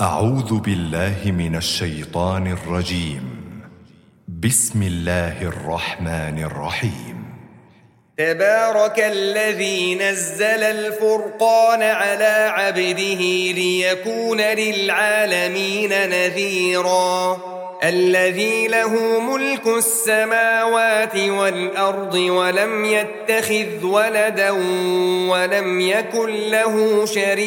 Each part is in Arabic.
أعوذ بالله من الشيطان الرجيم. بسم الله الرحمن الرحيم. تبارك الذي نزل الفرقان على عبده ليكون للعالمين نذيرا الذي له ملك السماوات والأرض ولم يتخذ ولدا ولم يكن له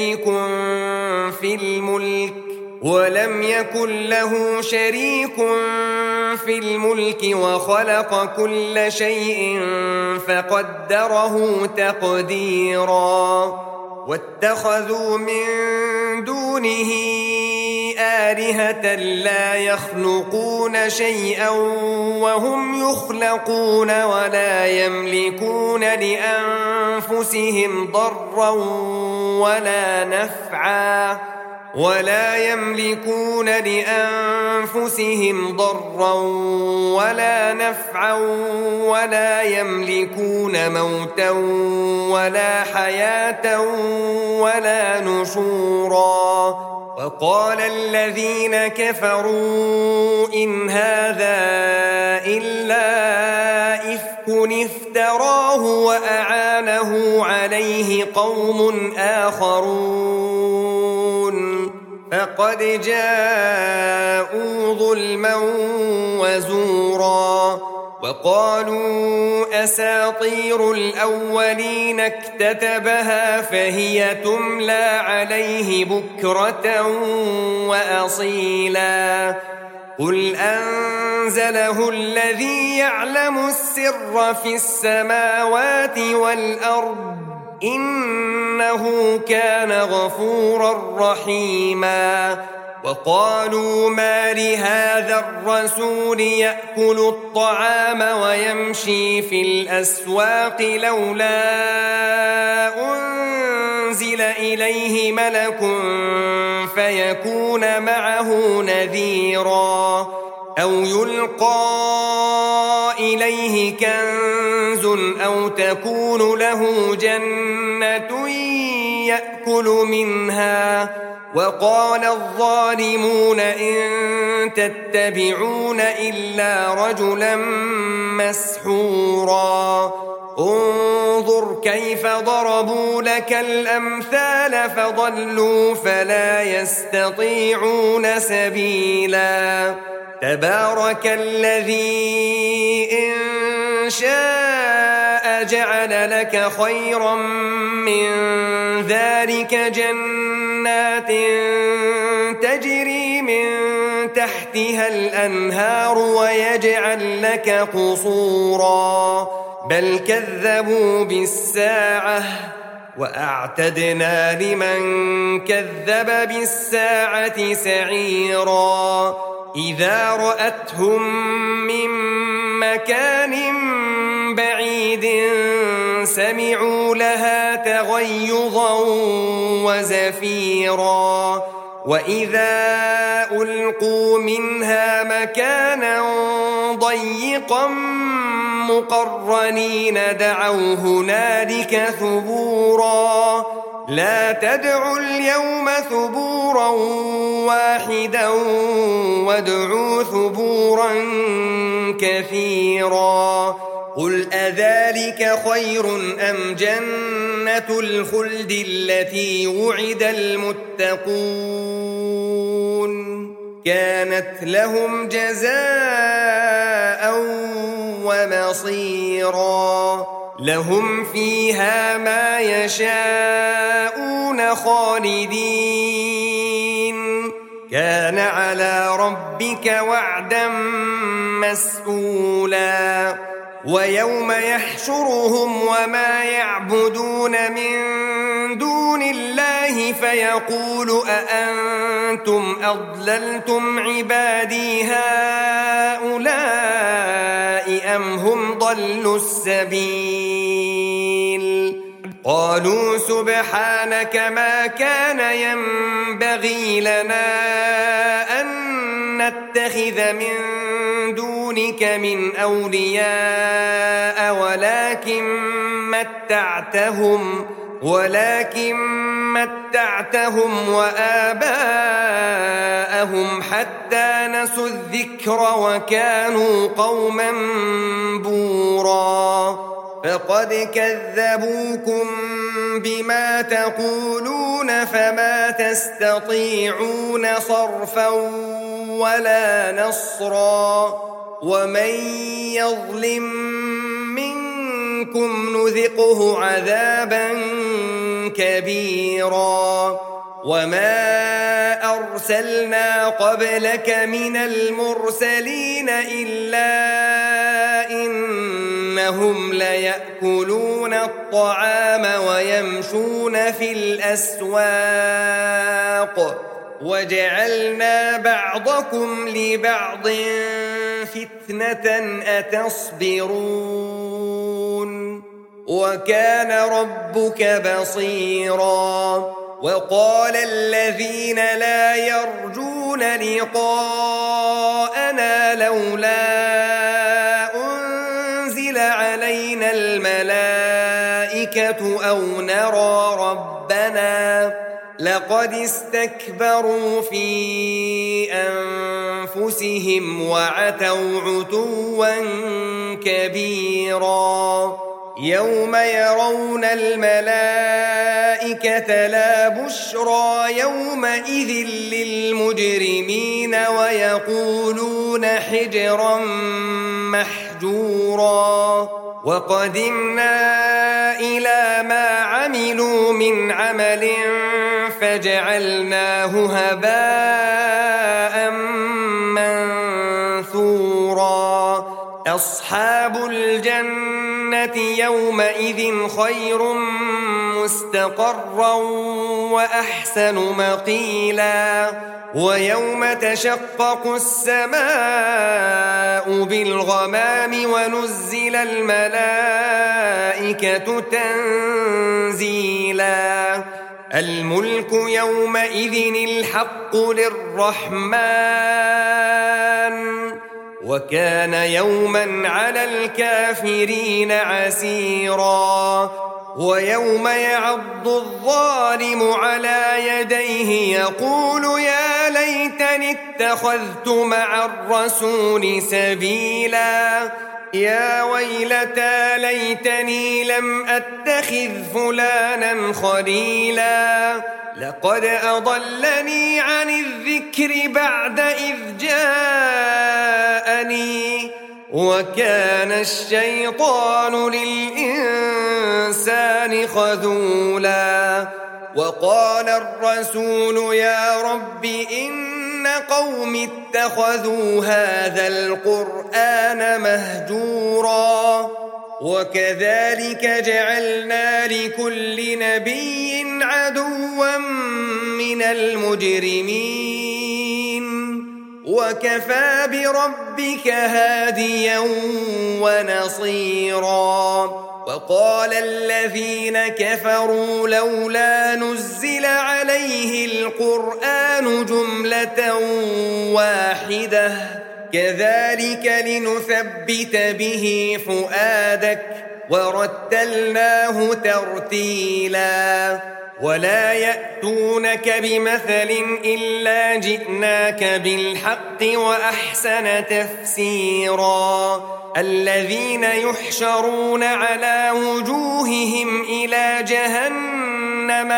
شريك في الملك وخلق كل شيء فقدره تقديرا واتخذوا من دونه آلهة لا يخلقون شيئا وهم يخلقون ولا يملكون لأنفسهم ضرا ولا نفعا ولا يملكون موتا ولا حياة ولا نشورا. وقال الذين كفروا إن هذا إلا إفك افتراه وأعانه عليه قوم آخرون فقد جاءوا ظلما وزورا. وقالوا أساطير الأولين اكتتبها فهي تملى عليه بكرة وأصيلا. قل أنزله الذي يعلم السر في السماوات والأرض إنه كان غفورا رحيما. وقالوا ما لهذا الرسول يأكل الطعام ويمشي في الأسواق لولا أنزل إليه ملك فيكون معه نذيرا أو يلقى إليه كنز أو تكون له جنة يأكل منها. وقال الظالمون إن تتبعون إلا رجلا مسحورا. انظر كيف ضربوا لك الأمثال فضلوا فلا يستطيعون سبيلا. تبارك الذي إن شاء جعل لك خيرا من ذلك جنات تجري من تحتها الأنهار ويجعل لك قصورا بل كذبوا بالساعة وأعتدنا لمن كذب بالساعة سعيرا. إذا رأتهم من مكان بعيد سمعوا لها تغيظا وزفيرا. وإذا ألقوا منها مكانا ضيقا مقرنين دعوا هنالك ثبورا. لا تدعوا اليوم ثبورا واحدا وادعوا ثبورا كثيرا. قل أذلك خير أم جنة الخلد التي وعد المتقون كانت لهم جزاء ومصيرا. لهم فيها ما يشاءون خالدين كان على ربك وعدا مسئولا. ويوم يحشرهم وما يعبدون من دون الله فيقول أأنتم أضللتم عبادي هؤلاء أم هم ضلوا السبيل. قالوا سبحانك ما كان ينبغي لنا أن نتخذ من دونك من أولياء ولكن متعتهم وآباءهم معهم حتى نسوا الذكر وكانوا قوما بورا فقد كذبوكم بما تقولون فما تستطيعون صرفا ولا نصرا ومن يظلم منكم نذقه عذابا كبيرا وما أرسلنا قبلك من المرسلين إلا إنهم ليأكلون الطعام ويمشون في الأسواق وجعلنا بعضكم لبعض فتنة أتصبرون وكان ربك بصيرا وقال الذين لا يرجون لقاءنا لولا أنزل علينا الملائكة أو نرى ربنا لقد استكبروا في أنفسهم وعتوا عتوا كبيرا يوم يرون الملائكة لا بشرى يومئذ للمجرمين ويقولون حجرا محجورا وقدمنا إلى ما عملوا من عمل فجعلناه هباء منثورا أصحاب الجنة يومئذ خير مستقرا وأحسن مقيلا ويوم تشقق السماء بالغمام ونزل الملائكة تنزيلا الملك يومئذ الحق للرحمن وكان يوما على الكافرين عسيرا ويوم يعض الظالم على يديه يقول يا ليتني اتخذت مع الرسول سبيلا يا ويلتى ليتني لم أتخذ فلانا خليلا لقد أضلني عن الذكر بعد إذ جاءني وكان الشيطان للإنسان خذولا وقال الرسول يا رب إن قوم اتخذوا هذا القرآن مهجورا وكذلك جعلنا لكل نبي عدوا من المجرمين وكفى بربك هاديا ونصيرا وقال الذين كفروا لولا نزل عليه القرآن جملة واحدة كذلك لنثبت به فؤادك ورتلناه ترتيلا ولا يأتونك بمثل إلا جئناك بالحق وأحسن تفسيرا الذين يحشرون على وجوههم إلى جهنم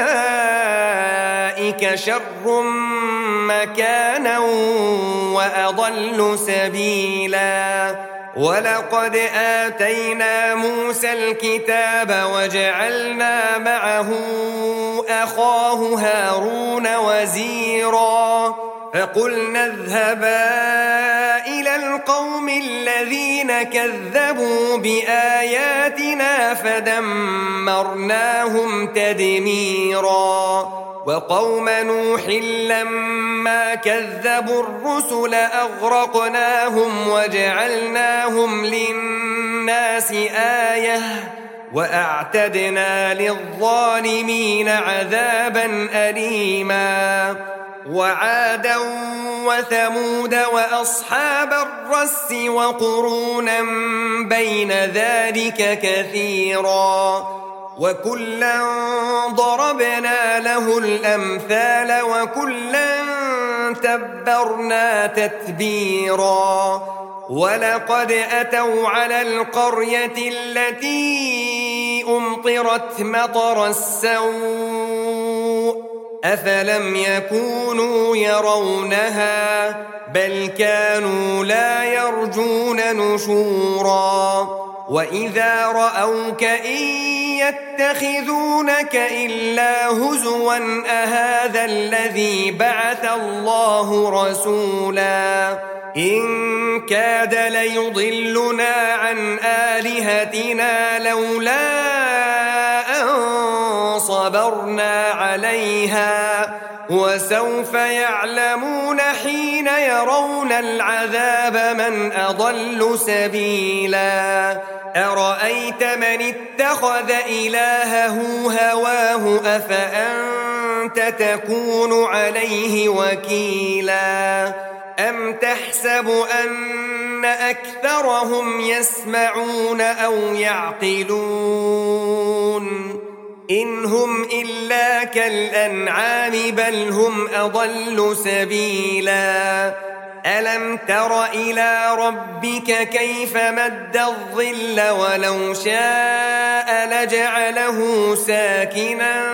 أولئك شر مكانا وأضل سبيلا ولقد آتينا موسى الكتاب وجعلنا معه أخاه هارون وزيرا فقلنا اذهبا إلى القوم الذين كذبوا بآياتنا فدمرناهم تدميرا وقوم نوح لما كذبوا الرسل أغرقناهم وجعلناهم للناس آية وأعتدنا للظالمين عذابا أليما وعادا وثمود وأصحاب الرس وقرونا بين ذلك كثيرا وكلا ضربنا له الأمثال وكلا تبرنا تتبيرا ولقد أتوا على القرية التي أمطرت مطر السوء أفلم يكونوا يرونها بل كانوا لا يرجون نشورا وإذا رأوك إن يتخذونك إلا هزوا أهذا الذي بعث الله رسولا إن كاد ليضلنا عن آلهتنا لولا أن صبرنا عليها وسوف يعلمون حين يرون العذاب من أضل سبيلا أرأيت من اتخذ إلهه هواه أفأنت تكون عليه وكيلا أم تحسب أن أكثرهم يسمعون أو يعقلون إن هم إلا كالأنعام بل هم أضل سبيلا ألم تر إلى ربك كيف مد الظل ولو شاء لجعله ساكنا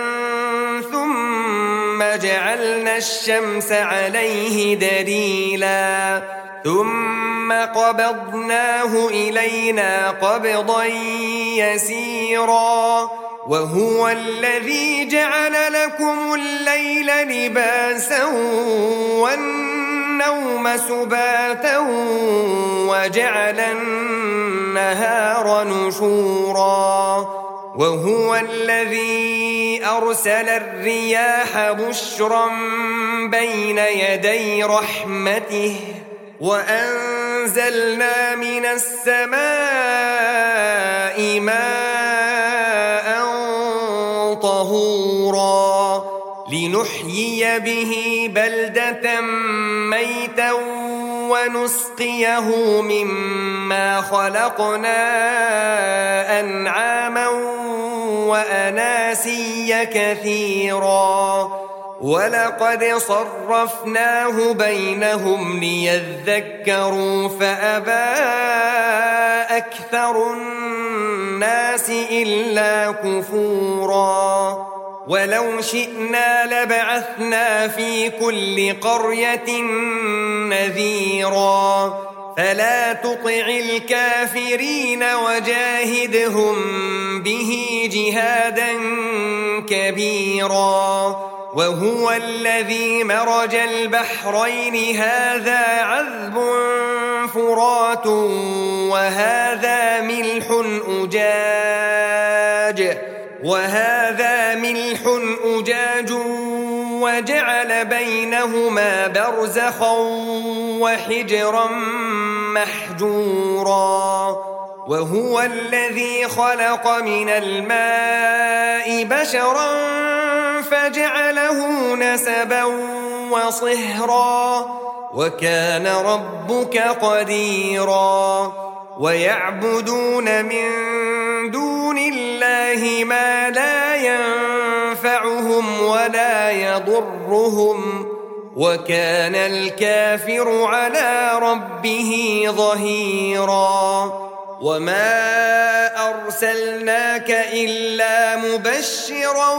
ثم جعلنا الشمس عليه دليلا ثم قبضناه إلينا قبضا يسيرا وهو الذي جعل لكم الليل لباسا والنوم سباتا وجعل النهار نشورا وهو الذي أرسل الرياح بشرا بين يدي رحمته وأنزلنا من السماء ماء طهورا لنحيي به بلدة ميتا ونسقيه مما خلقنا أنعاما وأناسيا كثيرا ولقد صرفناه بينهم ليذكروا فأبى أكثر الناس إلا كفورا ولو شئنا لبعثنا في كل قرية نذيرا فلا تطع الكافرين وجاهدهم به جهادا كبيرا وهو الذي مرج البحرين هذا عذب فرات وهذا ملح أجاج وجعل بينهما برزخا وحجرا محجورا وهو الذي خلق من الماء بشرا فجعله نسبا وصهرا وكان ربك قديرا ويعبدون من دون الله ما لا ينفعهم ولا يضرهم وكان الكافر على ربه ظهيرا وما أرسلناك إلا مبشرا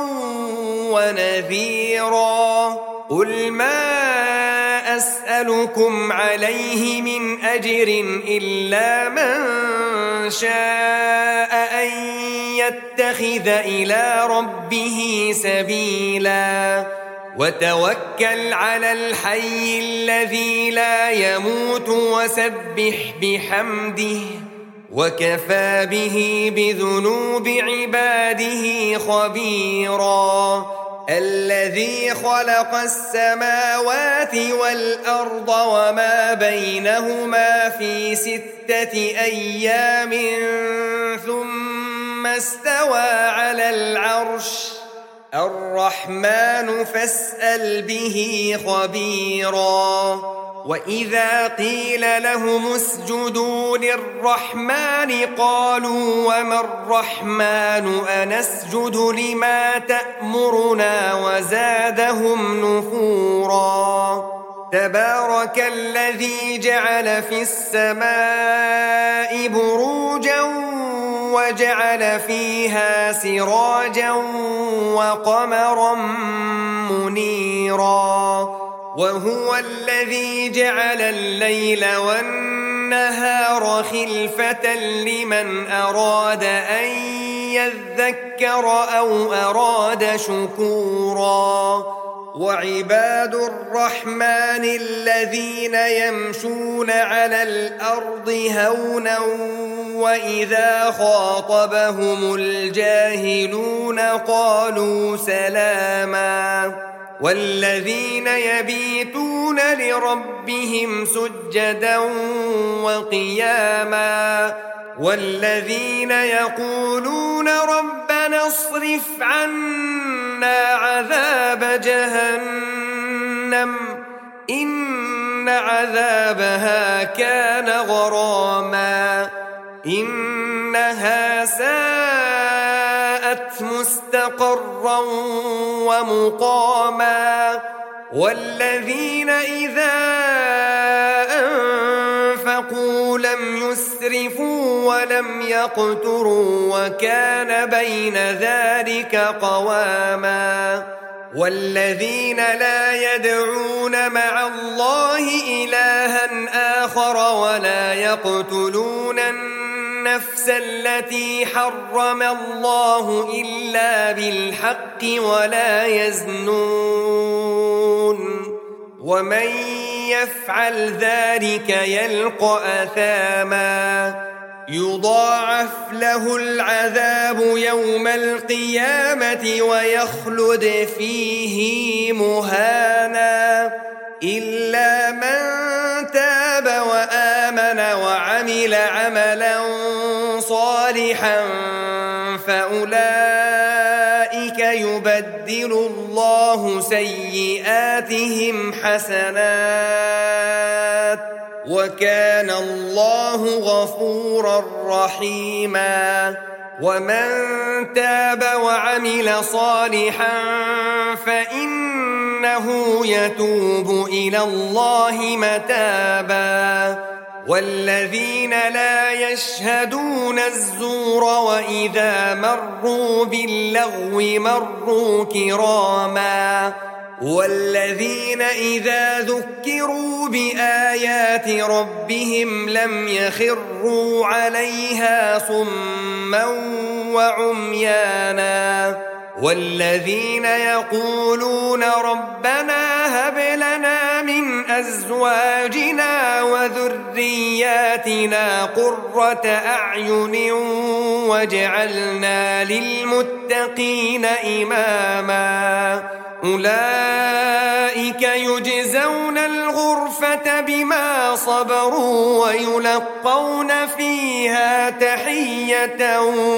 ونذيرا قل ما أسألكم عليه من أجر إلا من شاء أن يتخذ إلى ربه سبيلا وتوكل على الحي الذي لا يموت وسبح بحمده وكفى به بذنوب عباده خبيرا الذي خلق السماوات والأرض وما بينهما في 6 أيام ثم استوى على العرش الرحمن فاسأل به خبيرا وإذا قيل لهم اسجدوا للرحمن قالوا وما الرحمن أنسجد لما تأمرنا وزادهم نفورا تبارك الذي جعل في السماء بروجا وجعل فيها سراجا وقمرا منيرا وهو الذي جعل الليل والنهار خلفة لمن أراد أن يذكر أو أراد شكورا وعباد الرحمن الذين يمشون على الأرض هونا وإذا خاطبهم الجاهلون قالوا سلاما والذين يبيتون لربهم سجدا وقياما والذين يقولون ربنا اصرف عنا عذاب جهنم إن عذابها كان غراما إنها ساءت مستقرا ومقاما والذين إذا أنفقوا لم يسرفوا ولم يقتروا وكان بين ذلك قواما والذين لا يدعون مع الله إلها آخر ولا يقتلون النفس التي حرم الله إلا بالحق ولا يزنون ومن يفعل ذلك يلقى أثاما يضاعف له العذاب يوم القيامة ويخلد فيه مهانا إلا من تاب وآمن وعمل عملا صالحا فأولئك يبدل الله سيئاتهم حسنات وكان الله غفورا رحيما ومن تاب وعمل صالحا فإنه يتوب إلى الله متابا والذين لا يشهدون الزور وإذا مروا باللغو مروا كراما والذين إذا ذكروا بآيات ربهم لم يخروا عليها صما وعميانا والذين يقولون ربنا هب لنا من أزواجنا وذرياتنا قرة أعين واجعلنا للمتقين إماما أولئك يجزون الغرفة بما صبروا ويلقون فيها تحية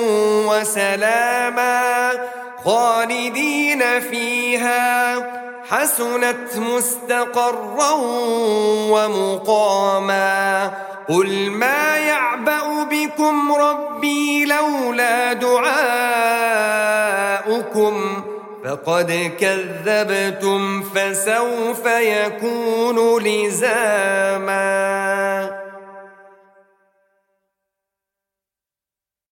وسلاما خالدين فيها حسنت مستقرا ومقاما قل ما يعبأ بكم ربي لولا دعاؤكم فقد كذبتم فسوف يكون لزاما